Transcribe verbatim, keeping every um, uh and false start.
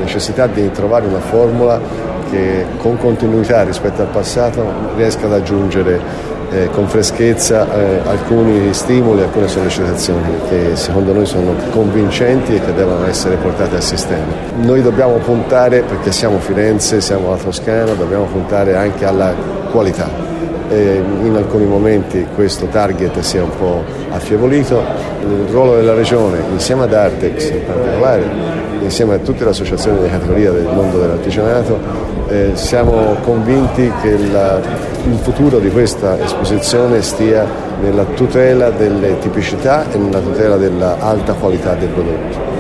necessità di trovare una formula che con continuità rispetto al passato riesca ad aggiungere eh, con freschezza eh, alcuni stimoli, alcune sollecitazioni che secondo noi sono convincenti e che devono essere portate a sistema. Noi dobbiamo puntare, perché siamo Firenze, siamo la Toscana, dobbiamo puntare anche alla qualità. E in alcuni momenti questo target si è un po' affievolito. Il ruolo della Regione, insieme ad Artex in particolare, insieme a tutte le associazioni di categoria del mondo dell'artigianato, eh, siamo convinti che la, il futuro di questa esposizione stia nella tutela delle tipicità e nella tutela dell'alta qualità dei prodotti.